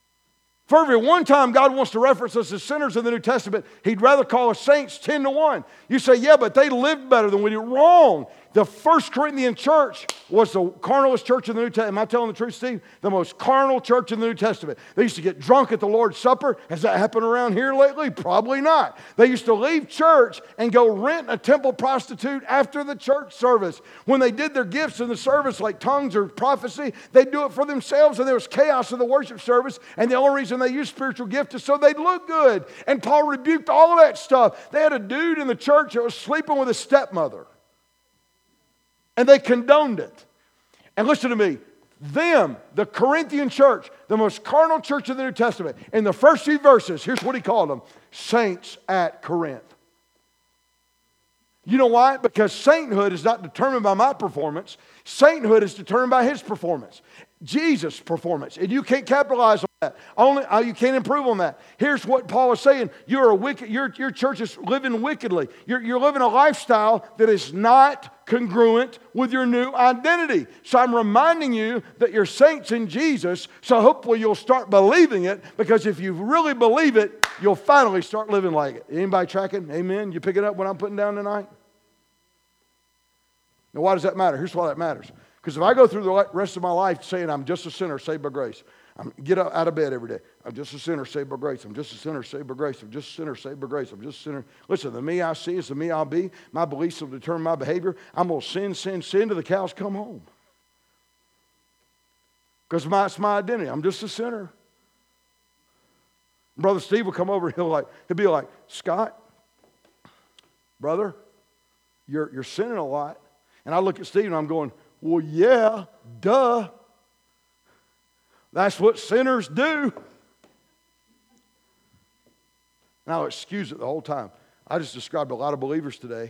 For every one time God wants to reference us as sinners in the New Testament, He'd rather call us saints 10 to 1. You say, yeah, but they lived better than we do. Wrong. The First Corinthian church was the carnalist church in the New Testament. Am I telling the truth, Steve? The most carnal church in the New Testament. They used to get drunk at the Lord's Supper. Has that happened around here lately? Probably not. They used to leave church and go rent a temple prostitute after the church service. When they did their gifts in the service, like tongues or prophecy, they'd do it for themselves, and there was chaos in the worship service, and the only reason they used spiritual gift is so they'd look good. And Paul rebuked all of that stuff. They had a dude in the church that was sleeping with his stepmother. And they condoned it. And listen to me. Them, the Corinthian church, the most carnal church of the New Testament, in the first few verses, here's what he called them: saints at Corinth. You know why? Because sainthood is not determined by my performance. Sainthood is determined by His performance. Jesus' performance. And you can't capitalize on that. You can't improve on that. Here's what Paul is saying. Your church is living wickedly. You're living a lifestyle that is not congruent with your new identity. So I'm reminding you that you're saints in Jesus, so hopefully you'll start believing it, because if you really believe it, you'll finally start living like it. Anybody tracking? Amen? You picking up what I'm putting down tonight? Now, why does that matter? Here's why that matters. Because if I go through the rest of my life saying I'm just a sinner saved by grace, get out of bed every day. I'm just a sinner saved by grace. I'm just a sinner saved by grace. I'm just a sinner saved by grace. I'm just a sinner. Listen, the me I see is the me I'll be. My beliefs will determine my behavior. I'm going to sin till the cows come home. Because it's my identity. I'm just a sinner. Brother Steve will come over. He'll be like, Scott, brother, you're sinning a lot. And I look at Steve and I'm going, well, yeah, duh. That's what sinners do. And I'll excuse it the whole time. I just described a lot of believers today.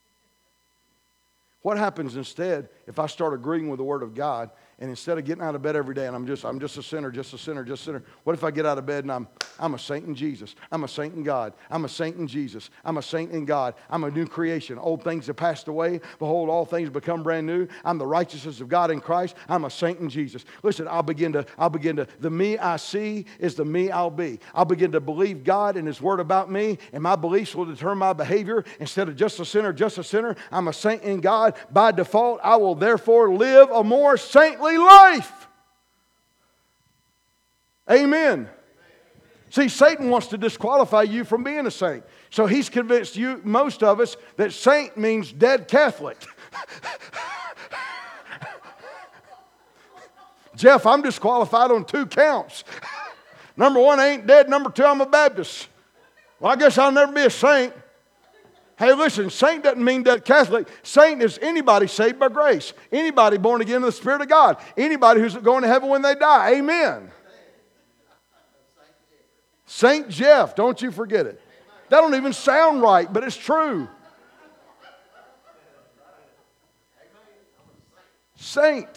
What happens instead if I start agreeing with the Word of God, and instead of getting out of bed every day and I'm just a sinner, just a sinner, just a sinner, what if I get out of bed and I'm a saint in Jesus. I'm a saint in God. I'm a saint in Jesus. I'm a saint in God. I'm a new creation. Old things have passed away. Behold, all things become brand new. I'm the righteousness of God in Christ. I'm a saint in Jesus. Listen, I'll begin to, the me I see is the me I'll be. I'll begin to believe God and His Word about me, and my beliefs will determine my behavior. Instead of just a sinner, I'm a saint in God. By default, I will therefore live a more saintly life. Amen. See, Satan wants to disqualify you from being a saint. So he's convinced you, most of us, that saint means dead Catholic. Jeff, I'm disqualified on 2 counts. Number 1, I ain't dead. Number 2, I'm a Baptist. Well, I guess I'll never be a saint. Hey, listen, saint doesn't mean dead Catholic. Saint is anybody saved by grace. Anybody born again in the Spirit of God. Anybody who's going to heaven when they die. Amen. Saint Jeff, don't you forget it. That don't even sound right, but it's true. Saint.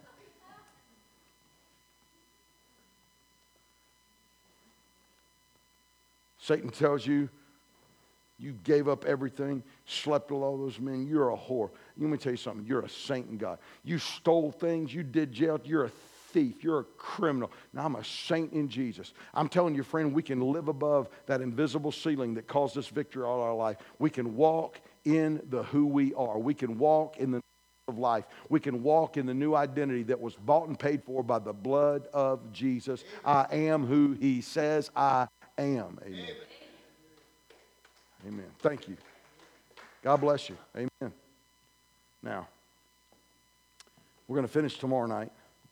Satan tells you, you gave up everything, slept with all those men, you're a whore. Let me tell you something, you're a saint in God. You stole things, you did jail, you're a thief, you're a criminal. Now I'm a saint in Jesus. I'm telling you, friend, we can live above that invisible ceiling that caused us victory all our life. We can walk in the who we are. We can walk in the of life. We can walk in the new identity that was bought and paid for by the blood of Jesus. I am who He says I am. Amen. Amen. Thank you. God bless you. Amen. Now, we're going to finish tomorrow night.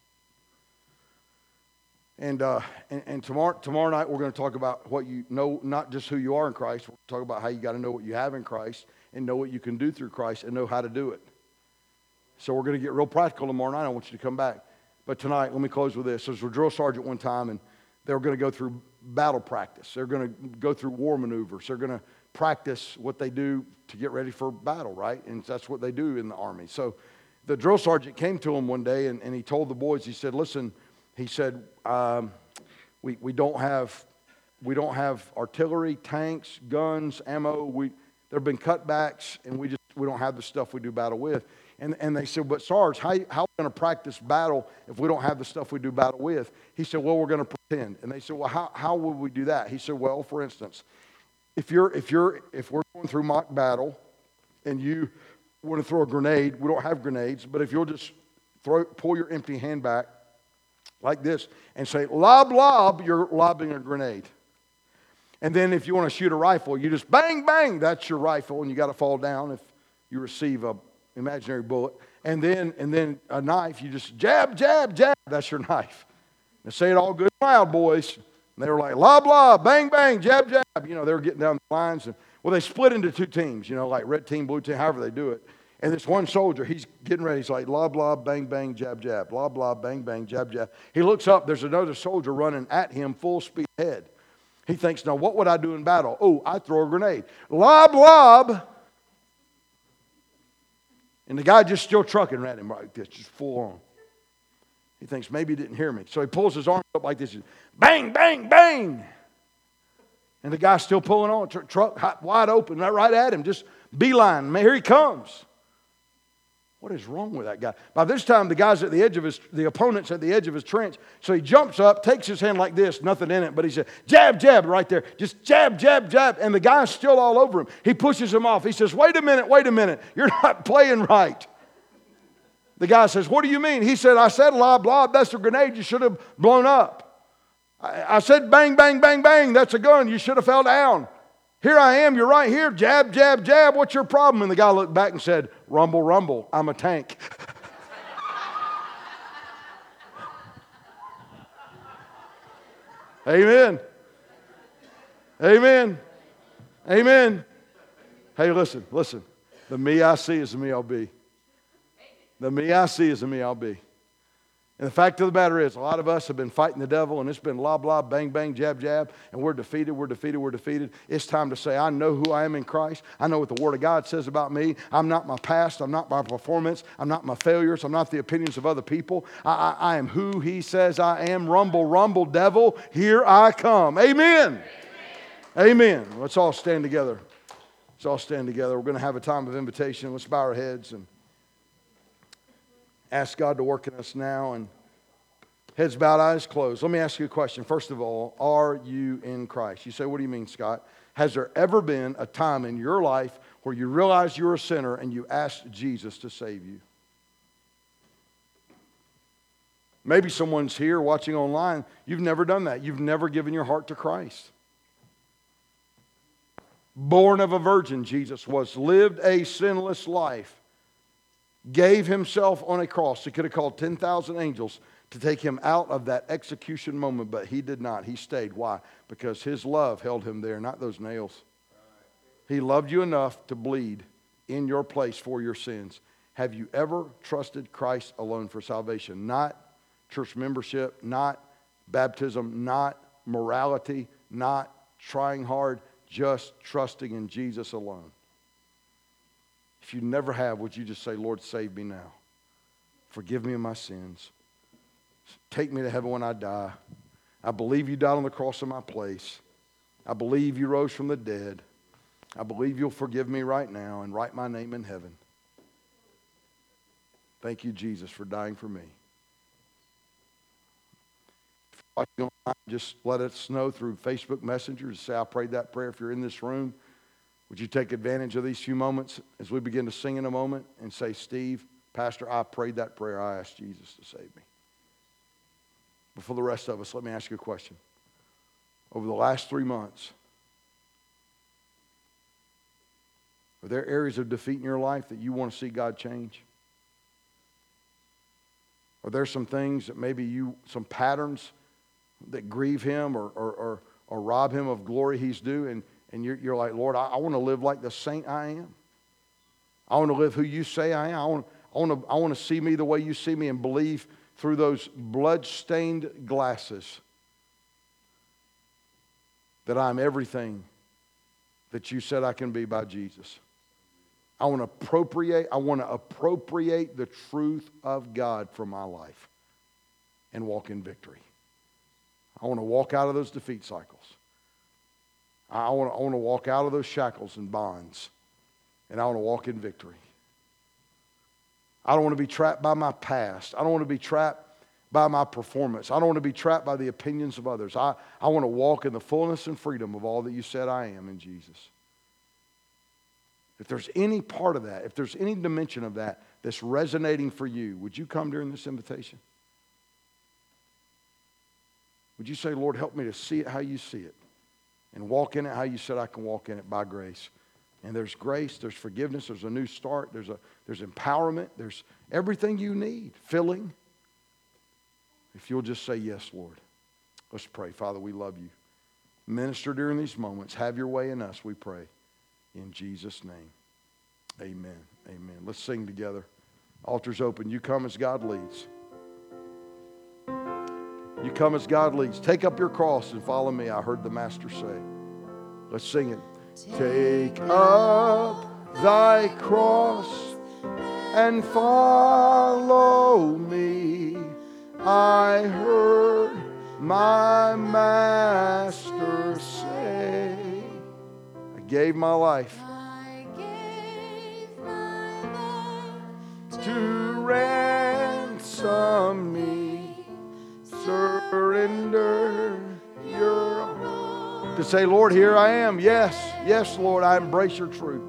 And tomorrow night we're going to talk about what you know, not just who you are in Christ. We're going to talk about how you got to know what you have in Christ and know what you can do through Christ and know how to do it. So we're going to get real practical tomorrow night. I want you to come back. But tonight, let me close with this. There was a drill sergeant one time, and they were going to go through battle practice. They're going to go through war maneuvers. They're going to practice what they do to get ready for battle, right? And that's what they do in the Army. So the drill sergeant came to him one day, and he told the boys, he said, listen, he said, we don't have artillery, tanks, guns, ammo. There have been cutbacks, and we don't have the stuff we do battle with. And they said, but Sarge, how are we going to practice battle if we don't have the stuff we do battle with? He said, well, we're going to pretend. And they said, well, how would we do that? He said, well, for instance, if we're going through mock battle and you want to throw a grenade, we don't have grenades, but if you'll just pull your empty hand back like this and say, lob, lob, you're lobbing a grenade. And then if you want to shoot a rifle, you just bang, bang, that's your rifle, and you got to fall down if you receive a imaginary bullet. And then a knife, you just jab, jab, jab, that's your knife. Now say it all good and loud, boys. And they were like, lob, lob, bang, bang, jab, jab. They were getting down the lines. And, well, they split into two teams, like red team, blue team, however they do it. And this one soldier, he's getting ready. He's like, lob, lob, bang, bang, jab, jab. Lob, lob, bang, bang, jab, jab. He looks up. There's another soldier running at him full speed ahead. He thinks, now what would I do in battle? Oh, I'd throw a grenade. Lob, lob. And the guy just still trucking at him like this, just full on. He thinks maybe he didn't hear me. So he pulls his arm up like this. Bang, bang, bang. And the guy's still pulling on. Truck wide open, right at him. Just beeline. Man, here he comes. What is wrong with that guy? By this time, the opponent's at the edge of his trench. So he jumps up, takes his hand like this, nothing in it, but he said, jab, jab, right there. Just jab, jab, jab. And the guy's still all over him. He pushes him off. He says, wait a minute. You're not playing right. The guy says, what do you mean? He said, I said lob, lob. That's a grenade. You should have blown up. I said bang, bang, bang, bang. That's a gun. You should have fell down. Here I am, you're right here. Jab, jab, jab. What's your problem? And the guy looked back and said, rumble, rumble. I'm a tank. Amen. Amen. Amen. Hey, listen. The me I see is the me I'll be. The me I see is the me I'll be. And the fact of the matter is, a lot of us have been fighting the devil, and it's been lob, lob, bang, bang, jab, jab, and we're defeated. It's time to say, I know who I am in Christ. I know what the Word of God says about me. I'm not my past. I'm not my performance. I'm not my failures. I'm not the opinions of other people. I am who He says I am. Rumble, rumble, devil, here I come. Amen. Amen. Let's all stand together. We're going to have a time of invitation. Let's bow our heads and ask God to work in us now. And heads bowed, eyes closed. Let me ask you a question. First of all, are you in Christ? You say, what do you mean, Scott? Has there ever been a time in your life where you realized you're a sinner and you asked Jesus to save you? Maybe someone's here watching online. You've never done that. You've never given your heart to Christ. Born of a virgin, Jesus was, lived a sinless life, gave Himself on a cross. He could have called 10,000 angels to take Him out of that execution moment, but He did not. He stayed. Why? Because His love held Him there, not those nails. He loved you enough to bleed in your place for your sins. Have you ever trusted Christ alone for salvation? Not church membership, not baptism, not morality, not trying hard, just trusting in Jesus alone. If you never have, would you just say, Lord, save me now. Forgive me of my sins. Take me to heaven when I die. I believe you died on the cross in my place. I believe you rose from the dead. I believe you'll forgive me right now and write my name in heaven. Thank you, Jesus, for dying for me. Just let us know through Facebook Messenger. Say, I prayed that prayer. If you're in this room, would you take advantage of these few moments as we begin to sing in a moment and say, Steve, Pastor, I prayed that prayer. I asked Jesus to save me. But for the rest of us, let me ask you a question. Over the last 3 months, are there areas of defeat in your life that you want to see God change? Are there some things that maybe some patterns that grieve Him or rob Him of glory He's due, and you're like, Lord, I want to live like the saint I am. I want to live who you say I am. I want to see me the way you see me and believe through those blood-stained glasses that I'm everything that you said I can be by Jesus. I want to appropriate the truth of God for my life and walk in victory. I want to walk out of those defeat cycles. I want to walk out of those shackles and bonds, and I want to walk in victory. I don't want to be trapped by my past. I don't want to be trapped by my performance. I don't want to be trapped by the opinions of others. I want to walk in the fullness and freedom of all that you said I am in Jesus. If there's any part of that, if there's any dimension of that that's resonating for you, would you come during this invitation? Would you say, Lord, help me to see it how you see it and walk in it how you said I can walk in it by grace? And there's grace, there's forgiveness, there's a new start, there's empowerment, there's everything you need, filling. If you'll just say yes, Lord. Let's pray. Father, we love you. Minister during these moments. Have your way in us, we pray. In Jesus' name, amen. Amen. Let's sing together. Altar's open. You come as God leads. You come as God leads. Take up your cross and follow me. I heard the Master say. Let's sing it. Take up thy cross and follow me. I heard my Master say. I gave my life to ransom me. Surrender your own. To say, Lord, here I am. Yes, yes, Lord, I embrace your truth.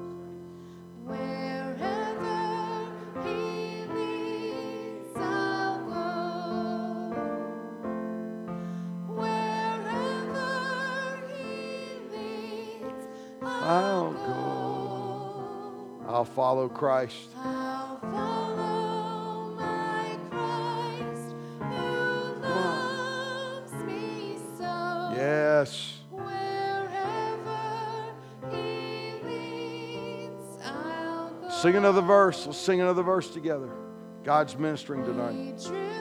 Wherever He leads, I'll go. Wherever He leads, I'll go. I'll follow Christ. I'll follow my Christ who loves me so. Yes. Sing another verse. Let's sing another verse together. God's ministering tonight.